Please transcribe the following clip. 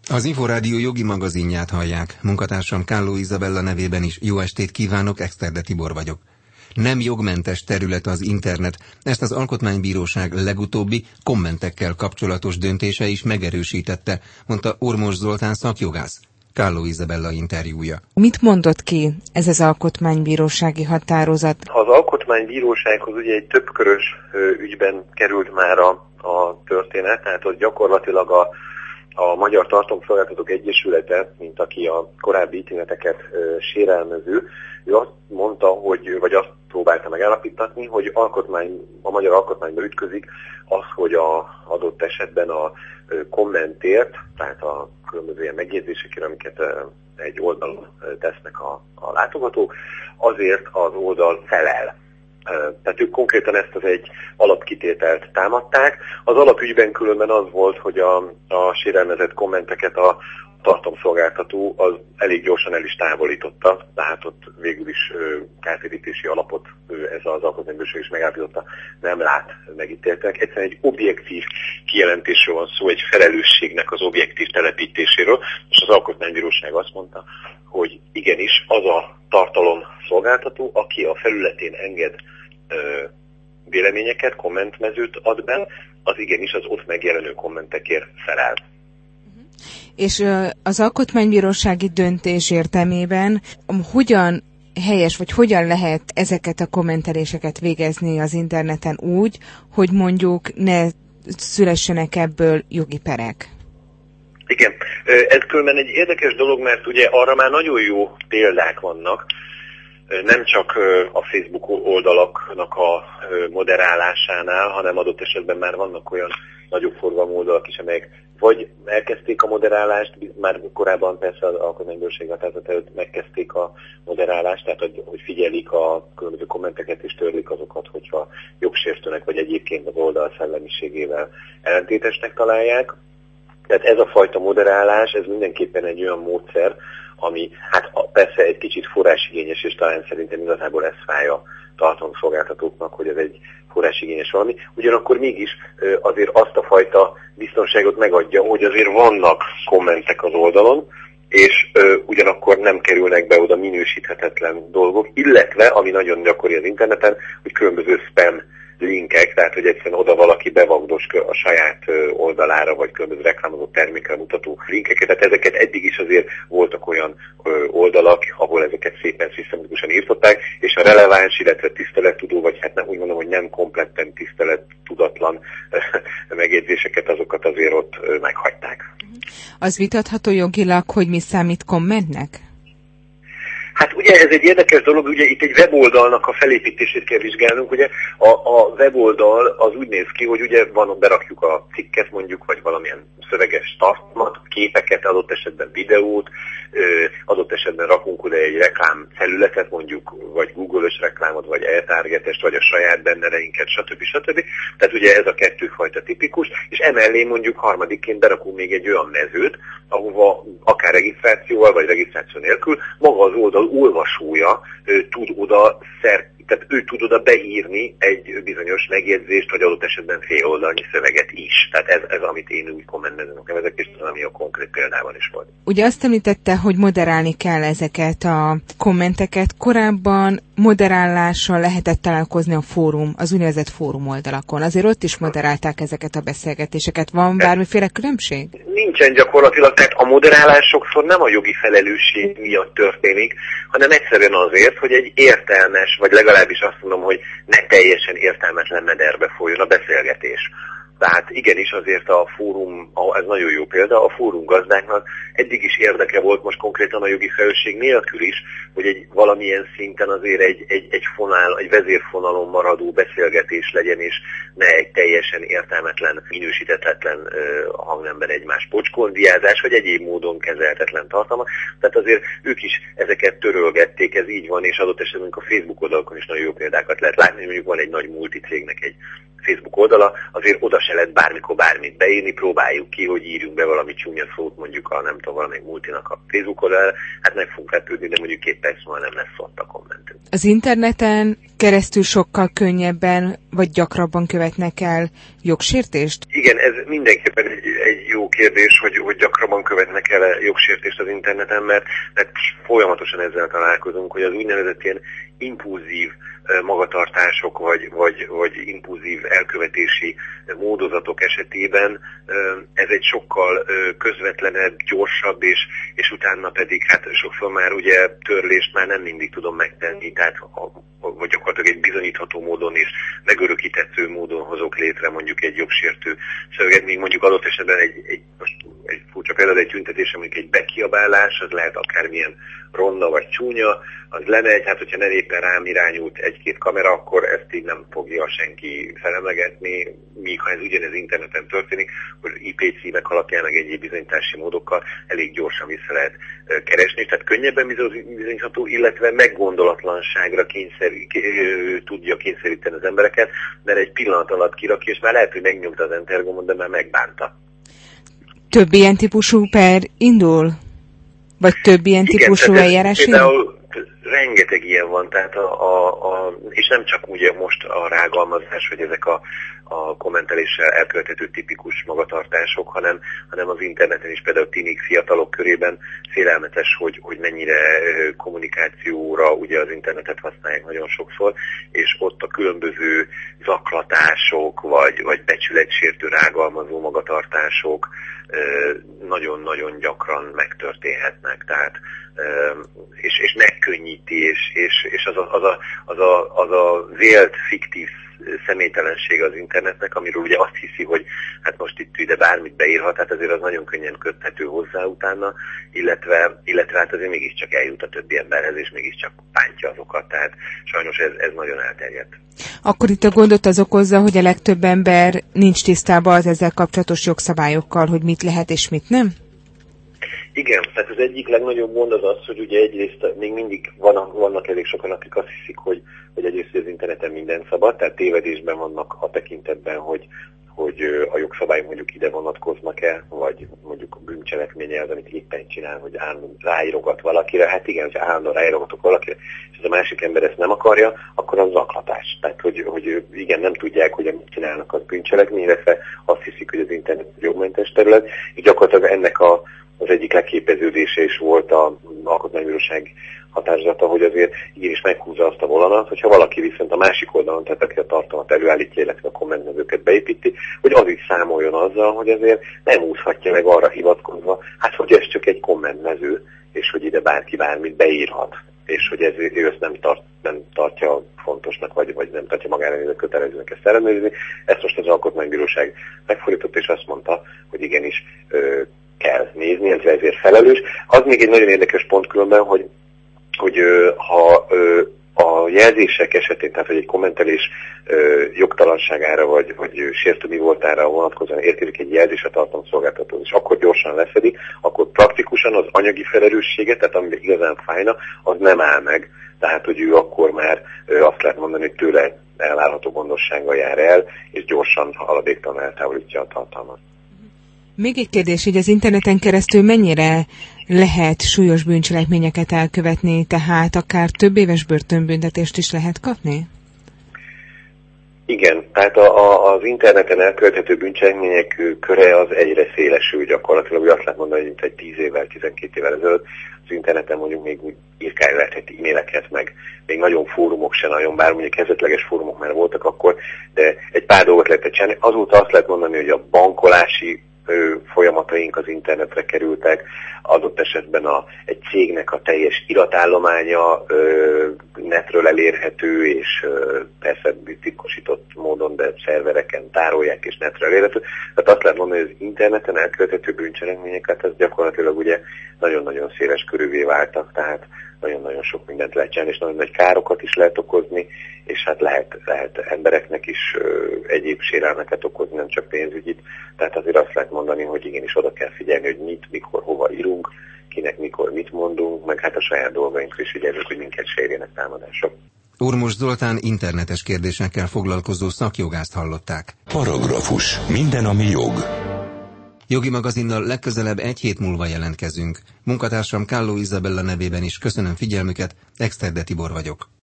Az Inforádió jogi magazinját hallják. Munkatársam Kálló Izabella nevében is jó estét kívánok, Exterde Tibor vagyok. Nem jogmentes terület az internet, ezt az Alkotmánybíróság legutóbbi kommentekkel kapcsolatos döntése is megerősítette, mondta Ormos Zoltán szakjogász. Kálló Izabella interjúja. Mit mondott ki ez az alkotmánybírósági határozat? Az Alkotmánybírósághoz ugye egy többkörös ügyben került már a történet, tehát ott gyakorlatilag a Magyar Tartalomszolgáltatók Egyesülete, mint aki a korábbi ítéleteket sérelmező, ő azt mondta, vagy azt próbálta megállapítatni, hogy a magyar alkotmányba ütközik az, hogy adott esetben a kommentért, tehát a különböző ilyen megjegyzésekért, amiket egy oldalon tesznek a látogatók, azért az oldal felel. Tehát ők konkrétan ezt az egy alapkitételt támadták. Az alapügyben különben az volt, hogy a sérelmezett kommenteket a tartalomszolgáltató az elég gyorsan el is távolította, tehát ott végül is kártérítési alapot ez az alkotmánybíróság is megállapította, nem lát megítéltek. Egyszerűen egy objektív kijelentésről van szó, egy felelősségnek az objektív telepítéséről, és az alkotmánybíróság azt mondta, hogy igenis az a tartalomszolgáltató, aki a felületén enged véleményeket, kommentmezőt ad be, az igenis az ott megjelenő kommentekért felel. És az alkotmánybírósági döntés értelmében hogyan helyes, vagy hogyan lehet ezeket a kommenteléseket végezni az interneten úgy, hogy mondjuk ne szülessenek ebből jogi perek? Igen, ez különben egy érdekes dolog, mert ugye arra már nagyon jó példák vannak, nem csak a Facebook oldalaknak a moderálásánál, hanem adott esetben már vannak olyan nagyobb forgalmú oldalak is, amelyek vagy elkezdték a moderálást, már korábban persze az alkotmánybíróság határozat előtt megkezdték a moderálást, tehát hogy figyelik a különböző kommenteket és törlik azokat, hogyha jogsértőnek vagy egyébként az oldal szellemiségével ellentétesnek találják. Tehát ez a fajta moderálás, ez mindenképpen egy olyan módszer, ami hát persze egy kicsit forrásigényes, és talán szerintem igazából ez fáj a tartalomszolgáltatóknak, hogy ez egy forrásigényes valami. Ugyanakkor mégis azért azt a fajta biztonságot megadja, hogy azért vannak kommentek az oldalon, és ugyanakkor nem kerülnek be oda minősíthetetlen dolgok, illetve, ami nagyon gyakori az interneten, hogy különböző spam linkek, tehát hogy egyszerűen oda valaki bevagdos a saját oldalára, vagy különböző reklámozott termékre mutató linkeket. Tehát ezeket eddig is azért voltak olyan oldalak, ahol ezeket szépen szisztematikusan írtották, és a releváns, illetve tisztelettudó, vagy hát nem, úgy mondom, hogy nem kompletten tisztelettudatlan megjegyzéseket, azokat azért ott meghagyták. Az vitatható jogilag, hogy mi számít kommentnek? Hát ugye ez egy érdekes dolog, ugye itt egy weboldalnak a felépítését kell vizsgálnunk, ugye a weboldal az úgy néz ki, hogy ugye berakjuk a cikket mondjuk, vagy valamilyen szöveges tartalmat, képeket, adott esetben videót, adott esetben rakunk oda egy reklámfelületet mondjuk, vagy Google-ös reklámot, vagy e-targetest, vagy a saját bennereinket, stb. Tehát ugye ez a kettőfajta tipikus, és emellé mondjuk harmadikként berakunk még egy olyan mezőt, ahova akár regisztrációval, vagy regisztráció nélkül maga az oldal olvasója tud oda tehát ő tud oda beírni egy bizonyos megjegyzést, vagy adott esetben féloldalnyi szöveget is. Tehát ez amit én úgy kommentmezőnek nevezek, és az, ami a konkrét példában is volt. Ugye azt említette, hogy moderálni kell ezeket a kommenteket. Korábban moderálással lehetett találkozni a az úgynevezett fórum oldalakon. Azért ott is moderálták ezeket a beszélgetéseket. Van bármiféle különbség? Nincsen gyakorlatilag, tehát a moderálás sokszor nem a jogi felelősség miatt történik, hanem egyszerűen azért, hogy egy értelmes, vagy legalábbis azt mondom, hogy ne teljesen értelmetlen mederbe folyjon a beszélgetés. Tehát igenis azért a fórum, ez nagyon jó példa, a fórum gazdáknak eddig is érdeke volt most konkrétan a jogi felelősség nélkül is, hogy egy valamilyen szinten azért egy vezérfonalon maradó beszélgetés legyen, és ne egy teljesen értelmetlen, minősíthetetlen hangnemben egymás pocskondiázás, vagy egyéb módon kezelhetetlen tartalmak. Tehát azért ők is ezeket törölgették, ez így van, és adott esetben a Facebook oldalakon is nagyon jó példákat lehet látni, hogy mondjuk van egy nagy multicégnek egy Facebook oldala, azért oda se lehet bármikor bármit beírni, próbáljuk ki, hogy írjunk be valami csúnya szót mondjuk a nem tudom, valamelyik multinak a Facebook oldalra, hát meg fogunk lepődni, de mondjuk 2 perc múlva nem lesz ott a kommentünk. az interneten keresztül sokkal könnyebben vagy gyakrabban követnek el jogsértést? Igen, ez mindenképpen egy jó kérdés, hogy gyakrabban követnek el jogsértést az interneten, mert folyamatosan ezzel találkozunk, hogy az úgynevezett ilyen impulzív magatartások vagy impulzív elkövetési módozatok esetében ez egy sokkal közvetlenebb, gyorsabb, és utána pedig hát sokszor már ugye törlést már nem mindig tudom megtenni, tehát vagy gyakorlatilag egy bizonyítható módon és megörökíthető módon hozok létre mondjuk egy jogsértő szöveget, míg mondjuk adott esetben egy furcsa például egy tüntetésen, mondjuk egy bekiabálás, az lehet akármilyen ronda vagy csúnya, az lemegy, hát hogyha nem éppen rám irányult egy-két kamera, akkor ezt így nem fogja senki felemlegetni, míg ha ez ugyanez interneten történik, akkor IP címek alapján, meg egyéb bizonyítási módokkal elég gyorsan vissza lehet keresni, tehát könnyebben bizonyítható, illetve meggondolatlanságra tudja kényszeríteni az embereket, mert egy pillanat alatt kirakja, és már lehet, hogy megnyomta az enter gombot, de már megbánta. Több ilyen típusú per indul? Vagy több ilyen típusú eljárás? Például rengeteg ilyen van, tehát és nem csak ugye most a rágalmazás, vagy ezek a kommenteléssel elkövethető tipikus magatartások, hanem az interneten is például tinik, fiatalok körében félelmetes, hogy mennyire kommunikációra ugye az internetet használják nagyon sokszor, és ott a különböző zaklatások, vagy becsületsértő rágalmazó magatartások nagyon-nagyon gyakran megtörténhetnek, tehát és megkönnyíti, és az a vélt fiktív személytelenség az internetnek, amiről ugye azt hiszi, hogy hát most itt ide bármit beírhat, hát azért az nagyon könnyen köthető hozzá utána, illetve hát azért mégiscsak eljut a többi emberhez, és mégiscsak bántja azokat, tehát sajnos ez nagyon elterjedt. Akkor itt a gondot az okozza, hogy a legtöbb ember nincs tisztában az ezzel kapcsolatos jogszabályokkal, hogy mit lehet és mit nem? Igen, tehát az egyik legnagyobb gond az, hogy ugye egyrészt még mindig vannak elég sokan, akik azt hiszik, hogy egyrészt az interneten minden szabad, tehát tévedésben vannak a tekintetben, hogy a jogszabályok mondjuk ide vonatkoznak-e, vagy mondjuk a bűncselekménye az, amit éppen csinál, hogy állandóan ráírogat valakire. Hát igen, hogyha állandóan ráírogatok valakire, és az a másik ember ezt nem akarja, akkor az zaklatás. Tehát, hogy igen, nem tudják, hogy amit csinálnak, az bűncselekmény, illetve azt hiszik, hogy az internet jogmentes terület, és gyakorlatilag ennek az egyik legképeződése is volt az Alkotmánybíróság határozata, hogy azért igenis meghúzza azt a vonalat, hogyha valaki viszont a másik oldalon, tehát aki a tartalmat előállítja, illetve a kommentmezőket beépíti, hogy az is számoljon azzal, hogy azért nem úszhatja meg arra hivatkozva, hát hogy ez csak egy kommentmező, és hogy ide bárki bármit beírhat, és hogy ő ezt nem tartja fontosnak, vagy nem tartja magára kötelezőnek ezt ellenőrizni. Ezt most az Alkotmánybíróság megfordított, és azt mondta, hogy igenis kell nézni, ezért felelős. Az még egy nagyon érdekes pont különben, hogy ha a jelzések esetén, tehát hogy egy kommentelés jogtalanságára vagy sértő mi voltára vonatkozóan érkezik egy jelzés a tartalomszolgáltató, és akkor gyorsan leszedik, akkor praktikusan az anyagi felelőssége, tehát amiben igazán fájna, az nem áll meg. Tehát, hogy ő akkor már azt lehet mondani, hogy tőle elvárható gondossággal jár el, és gyorsan haladéktalan eltávolítja a tartalmat. Még egy kérdés, hogy az interneten keresztül mennyire lehet súlyos bűncselekményeket elkövetni, tehát akár több éves börtönbüntetést is lehet kapni? Igen, tehát az interneten elkövethető bűncselekmények köre az egyre szélesül gyakorlatilag, hogy azt lehet mondani, hogy 10 évvel, 12 évvel ezelőtt az interneten mondjuk még úgy írkálni lehetett e-maileket, meg még nagyon fórumok se nagyon, bár mondjuk kezdetleges fórumok már voltak akkor, de egy pár dolgot lehetett csinálni. Azóta azt lehet mondani, hogy a bankolási folyamataink az internetre kerültek, adott esetben egy cégnek a teljes iratállománya netről elérhető, és persze titkosított módon, de szervereken tárolják és netről elérhető. Tehát azt lehet mondani, hogy az interneten elkövethető bűncselekményeket, ez gyakorlatilag ugye nagyon-nagyon széles körűvé váltak, tehát nagyon-nagyon sok mindent lehet csinálni, és nagyon nagy károkat is lehet okozni, és hát lehet embereknek is egyéb sérelmeket okozni, nem csak pénzügyit. Tehát azért azt lehet mondani, hogy igenis oda kell figyelni, hogy mit, mikor, hova írunk, kinek, mikor, mit mondunk, meg hát a saját dolgainkra is figyelünk, hogy minket sérjenek támadások. Ormos Zoltán internetes kérdésekkel foglalkozó szakjogászt hallották. Paragrafus. Minden, ami jog. Jogi magazinnal legközelebb egy hét múlva jelentkezünk. Munkatársam Kálló Izabella nevében is köszönöm figyelmüket, Exterde Tibor vagyok.